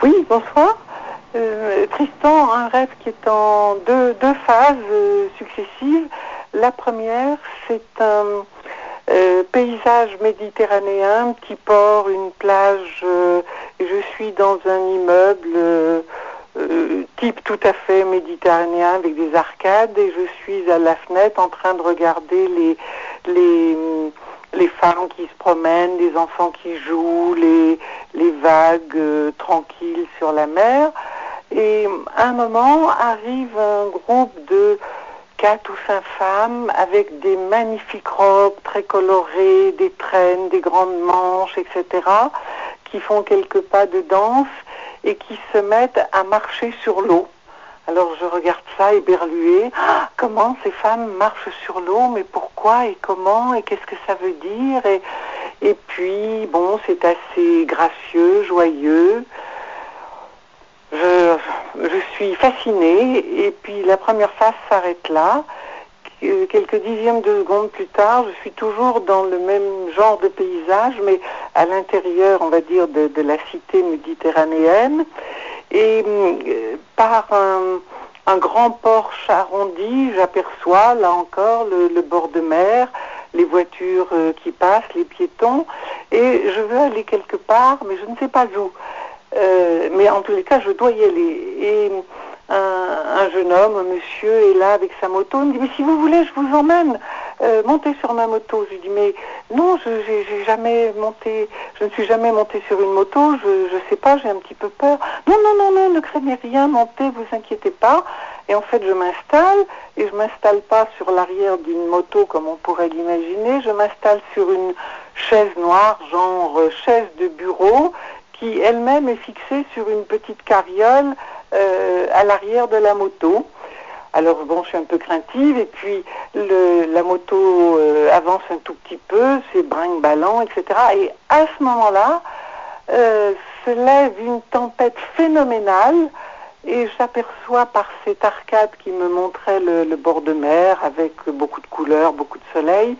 Oui, bonsoir. Tristan, un rêve qui est en deux phases successives. La première, c'est un paysage méditerranéen, un petit port, une plage. Et je suis dans un immeuble type tout à fait méditerranéen avec des arcades et je suis à la fenêtre en train de regarder les femmes qui se promènent, les enfants qui jouent, les vagues tranquilles sur la mer. Et à un moment arrive un groupe de 4 ou 5 femmes avec des magnifiques robes très colorées, des traînes, des grandes manches, etc., qui font quelques pas de danse et qui se mettent à marcher sur l'eau. Alors je regarde ça éberluée. Ah, comment ces femmes marchent sur l'eau? Mais pourquoi et comment? Et qu'est-ce que ça veut dire? Et puis, bon, c'est assez gracieux, joyeux. Je suis fascinée. Et puis la première phase s'arrête là. Quelques dixièmes de seconde plus tard, je suis toujours dans le même genre de paysage, mais à l'intérieur, on va dire, de la cité méditerranéenne. Et par un grand porche arrondi, j'aperçois, là encore, le bord de mer, les voitures qui passent, les piétons, et je veux aller quelque part, mais je ne sais pas où. Mais en tous les cas, je dois y aller. Et un jeune homme, un monsieur, est là avec sa moto. Il me dit, mais si vous voulez, je vous emmène. Montez sur ma moto. Je lui dis, mais non, j'ai jamais monté, je ne suis jamais monté sur une moto. Je sais pas, j'ai un petit peu peur. Non, non, non, non, ne craignez rien, montez, vous inquiétez pas. Et en fait, je m'installe, et je m'installe pas sur l'arrière d'une moto comme on pourrait l'imaginer. Je m'installe sur une chaise noire, genre chaise de bureau, qui elle-même est fixée sur une petite carriole à l'arrière de la moto. Alors bon, je suis un peu craintive, et puis la moto avance un tout petit peu, c'est brinque-ballant, etc. Et à ce moment-là, se lève une tempête phénoménale, et j'aperçois par cette arcade qui me montrait le bord de mer, avec beaucoup de couleurs, beaucoup de soleil,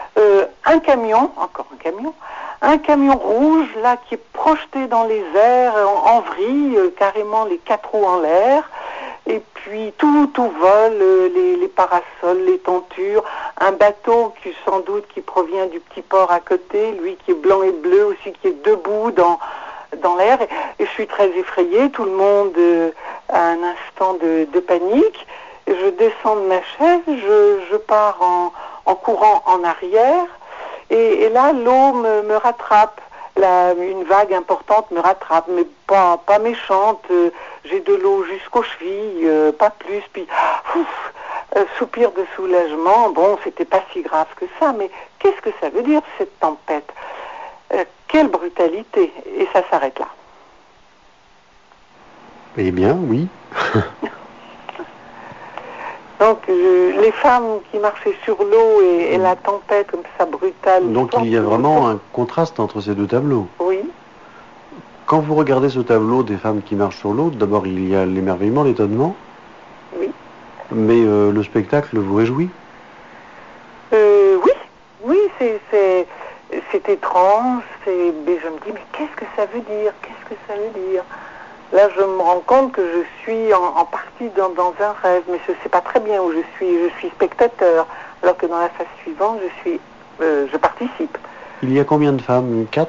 un camion, encore un camion rouge, là, qui est projeté dans les airs, en vrille, carrément les 4 roues en l'air, et puis tout vole, les parasols, les tentures, un bateau qui, sans doute, qui provient du petit port à côté, lui qui est blanc et bleu aussi, qui est debout dans l'air, et je suis très effrayée, tout le monde a un instant de panique, je descends de ma chaise, je pars en courant en arrière, et là l'eau me rattrape, une vague importante me rattrape, mais pas méchante, j'ai de l'eau jusqu'aux chevilles, pas plus, puis soupir de soulagement, bon, c'était pas si grave que ça, mais qu'est-ce que ça veut dire cette tempête? Quelle brutalité! Et ça s'arrête là. Eh bien, oui. Donc, les femmes qui marchaient sur l'eau et la tempête comme ça, brutale. Donc, il y a vraiment un contraste entre ces deux tableaux. Oui. Quand vous regardez ce tableau des femmes qui marchent sur l'eau, d'abord, il y a l'émerveillement, l'étonnement. Oui. Mais le spectacle vous réjouit? Oui, c'est étrange, mais je me dis, mais qu'est-ce que ça veut dire? Qu'est-ce que ça veut dire? Là, je me rends compte que je suis en partie dans un rêve, mais je ne sais pas très bien où je suis. Je suis spectateur, alors que dans la phase suivante, je participe. Il y a combien de femmes? 4?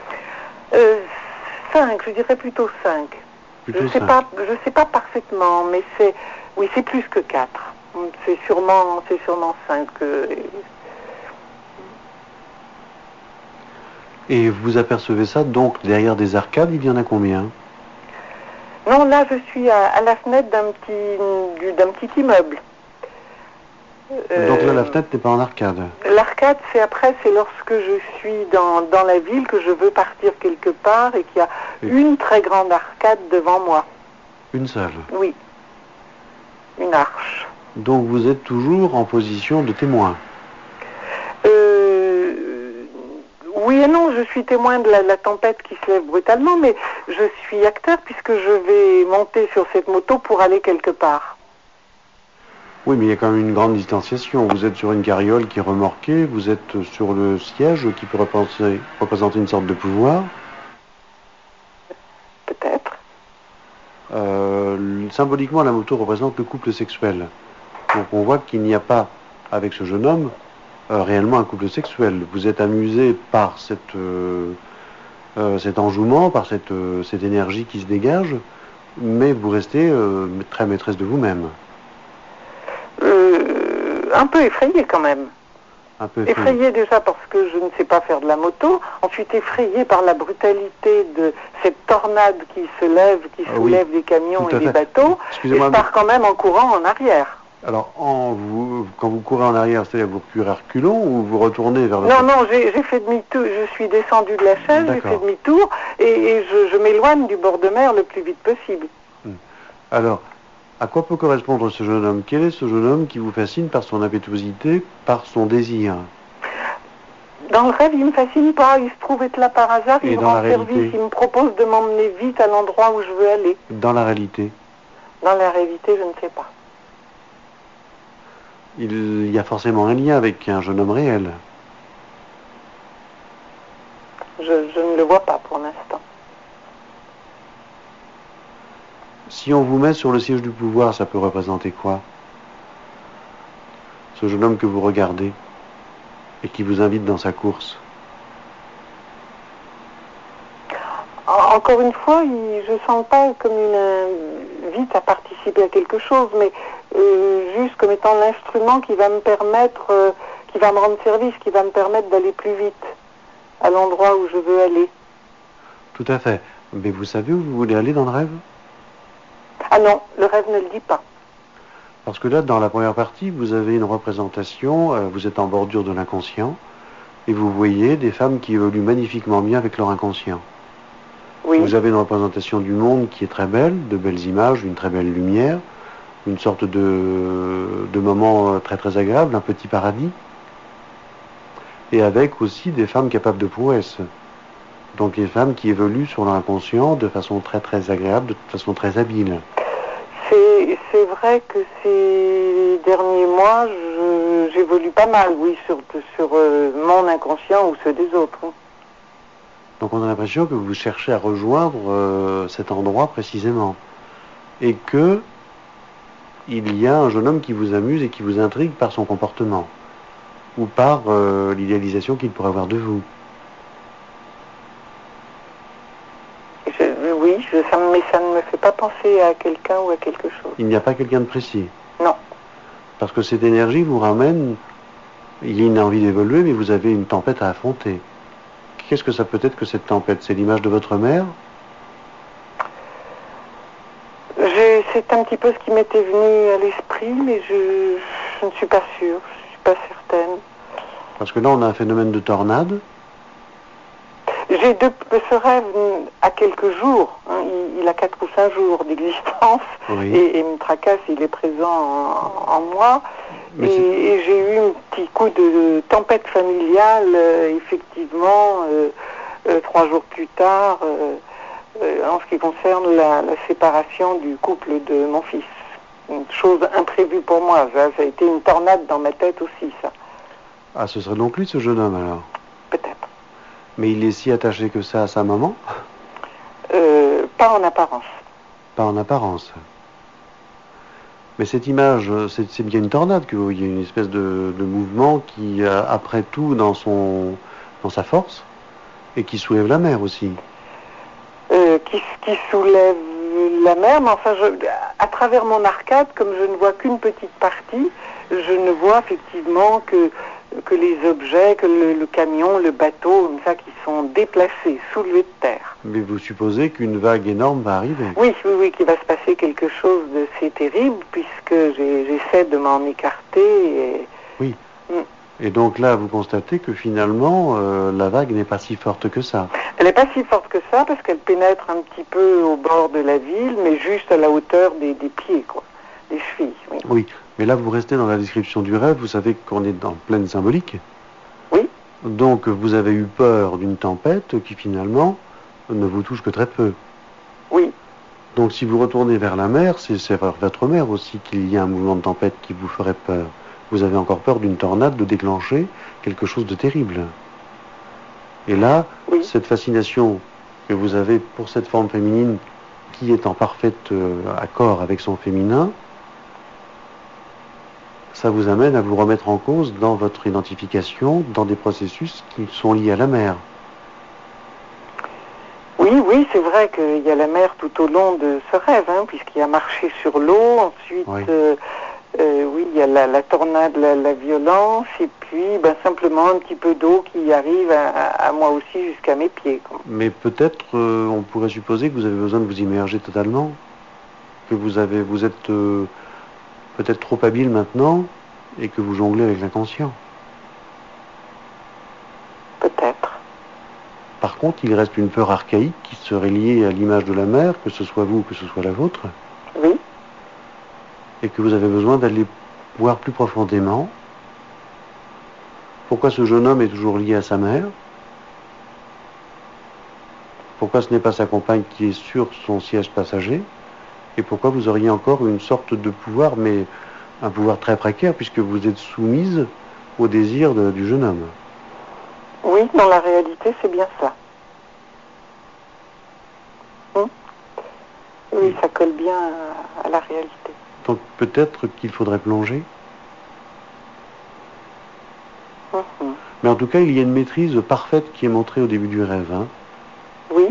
5, je dirais plutôt 5. Je sais pas parfaitement, mais c'est plus que 4. C'est sûrement 5. Et vous apercevez ça, donc, derrière des arcades, il y en a combien? Non, là, je suis à la fenêtre d'un petit immeuble. Donc là, la fenêtre n'est pas en arcade? L'arcade, c'est lorsque je suis dans la ville, que je veux partir quelque part et qu'il y a une très grande arcade devant moi. Une seule? Oui. Une arche. Donc vous êtes toujours en position de témoin? Oui et non, je suis témoin de la tempête qui se lève brutalement, mais je suis acteur puisque je vais monter sur cette moto pour aller quelque part. Oui, mais il y a quand même une grande distanciation. Vous êtes sur une carriole qui est remorquée, vous êtes sur le siège qui peut représenter une sorte de pouvoir. Peut-être. Symboliquement, la moto représente le couple sexuel. Donc on voit qu'il n'y a pas, avec ce jeune homme, réellement un couple sexuel. Vous êtes amusé par cet enjouement, par cette énergie qui se dégage, mais vous restez très maîtresse de vous-même. Un peu effrayée quand même. Un peu effrayée déjà parce que je ne sais pas faire de la moto, ensuite effrayée par la brutalité de cette tornade qui se lève, qui soulève des camions et des bateaux, et je pars quand même en courant en arrière. Alors, quand vous courez en arrière, c'est-à-dire que vous courez à reculons ou vous retournez vers le... Non, j'ai fait demi-tour, je suis descendu de la chaise, j'ai fait demi-tour et je m'éloigne du bord de mer le plus vite possible. Alors, à quoi peut correspondre ce jeune homme? Quel est ce jeune homme qui vous fascine par son impétuosité, par son désir? Dans le rêve, il ne me fascine pas, il se trouve être là par hasard, il me rend service, il me propose de m'emmener vite à l'endroit où je veux aller. Dans la réalité? Dans la réalité, je ne sais pas. Il y a forcément un lien avec un jeune homme réel. Je ne le vois pas pour l'instant. Si on vous met sur le siège du pouvoir, ça peut représenter quoi? Ce jeune homme que vous regardez et qui vous invite dans sa course. Encore une fois, je ne sens pas comme une invite à participer à quelque chose, mais juste comme étant l'instrument qui va me permettre, qui va me rendre service, qui va me permettre d'aller plus vite à l'endroit où je veux aller. Tout à fait. Mais vous savez où vous voulez aller dans le rêve? Ah non, le rêve ne le dit pas. Parce que là, dans la première partie, vous avez une représentation, vous êtes en bordure de l'inconscient, et vous voyez des femmes qui évoluent magnifiquement bien avec leur inconscient. Oui. Vous avez une représentation du monde qui est très belle, de belles images, une très belle lumière, une sorte de moment très très agréable, un petit paradis, et avec aussi des femmes capables de prouesse. Donc les femmes qui évoluent sur leur inconscient de façon très très agréable, de façon très habile. C'est vrai que ces derniers mois, j'évolue pas mal, oui, sur mon inconscient ou ceux des autres. Donc on a l'impression que vous cherchez à rejoindre cet endroit précisément. Et que il y a un jeune homme qui vous amuse et qui vous intrigue par son comportement. Ou par l'idéalisation qu'il pourrait avoir de vous. Oui, mais ça ne me fait pas penser à quelqu'un ou à quelque chose. Il n'y a pas quelqu'un de précis? Non. Parce que cette énergie vous ramène, il y a une envie d'évoluer, mais vous avez une tempête à affronter. Qu'est-ce que ça peut être que cette tempête? C'est l'image de votre mère? C'est un petit peu ce qui m'était venu à l'esprit, mais je ne suis pas sûre, je ne suis pas certaine. Parce que là, on a un phénomène de tornade. J'ai ce rêve à quelques jours, hein, il a 4 ou 5 jours d'existence, oui. et me tracasse, il est présent en moi, et j'ai eu un petit coup de tempête familiale, effectivement, 3 jours plus tard, en ce qui concerne la séparation du couple de mon fils. Une chose imprévue pour moi, ça a été une tornade dans ma tête aussi, ça. Ah, ce serait donc lui, ce jeune homme, alors? Peut-être. Mais il est si attaché que ça à sa maman? Pas en apparence. Pas en apparence. Mais cette image, c'est bien une tornade que vous voyez, une espèce de mouvement qui, après tout, dans sa force, et qui soulève la mer aussi. Qui soulève la mer, mais enfin, à travers mon arcade, comme je ne vois qu'une petite partie, je ne vois effectivement que les objets, que le camion, le bateau, comme ça, qui sont déplacés, soulevés de terre. Mais vous supposez qu'une vague énorme va arriver? Oui, qu'il va se passer quelque chose de si terrible, puisque j'essaie de m'en écarter. Oui. Et donc là, vous constatez que finalement, la vague n'est pas si forte que ça. Elle n'est pas si forte que ça, parce qu'elle pénètre un petit peu au bord de la ville, mais juste à la hauteur des pieds, quoi, des chevilles. Oui. Oui, mais là, vous restez dans la description du rêve, vous savez qu'on est en pleine symbolique. Oui. Donc, vous avez eu peur d'une tempête qui, finalement, ne vous touche que très peu. Oui. Donc, si vous retournez vers la mer, c'est vers votre mer aussi qu'il y a un mouvement de tempête qui vous ferait peur. Vous avez encore peur d'une tornade de déclencher quelque chose de terrible. Et là, cette fascination que vous avez pour cette forme féminine qui est en parfait accord avec son féminin, ça vous amène à vous remettre en cause dans votre identification, dans des processus qui sont liés à la mer. Oui, c'est vrai qu'il y a la mer tout au long de ce rêve, hein, puisqu'il y a marché sur l'eau, ensuite, Oui. oui, il y a la tornade, la violence, et puis simplement un petit peu d'eau qui arrive à moi aussi jusqu'à mes pieds, quoi. Mais peut-être, on pourrait supposer que vous avez besoin de vous immerger totalement, que vous êtes peut-être trop habile maintenant, et que vous jonglez avec l'inconscient. Peut-être. Par contre, il reste une peur archaïque qui serait liée à l'image de la mer, que ce soit vous ou que ce soit la vôtre, Oui. et que vous avez besoin d'aller voir plus profondément pourquoi ce jeune homme est toujours lié à sa mère, pourquoi ce n'est pas sa compagne qui est sur son siège passager, et pourquoi vous auriez encore une sorte de pouvoir, mais un pouvoir très précaire, puisque vous êtes soumise au désir du jeune homme. Oui, dans la réalité, c'est bien ça. Oui, ça colle bien à la réalité. Donc peut-être qu'il faudrait plonger. Mais en tout cas, il y a une maîtrise parfaite qui est montrée au début du rêve. Hein. Oui.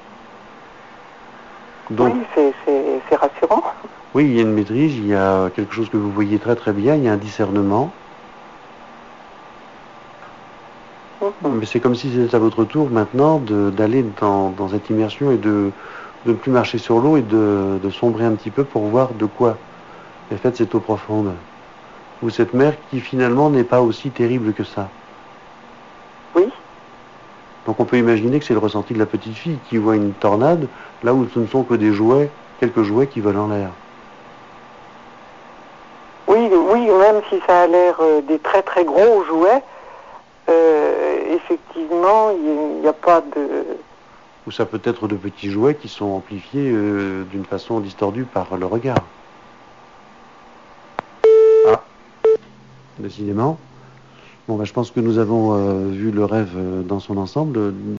Donc, oui, c'est rassurant. Oui, il y a une maîtrise, il y a quelque chose que vous voyez très très bien, il y a un discernement. Mais c'est comme si c'était à votre tour maintenant d'aller dans cette immersion et de ne plus marcher sur l'eau et de sombrer un petit peu pour voir de quoi est faite cette eau profonde. Ou cette mer qui finalement n'est pas aussi terrible que ça. Oui. Donc on peut imaginer que c'est le ressenti de la petite fille qui voit une tornade là où ce ne sont que des jouets, quelques jouets qui volent en l'air. Oui, même si ça a l'air des très très gros jouets, effectivement, il n'y a pas de... Ou ça peut être de petits jouets qui sont amplifiés d'une façon distordue par le regard. Ah, décidément. Bon, je pense que nous avons vu le rêve dans son ensemble.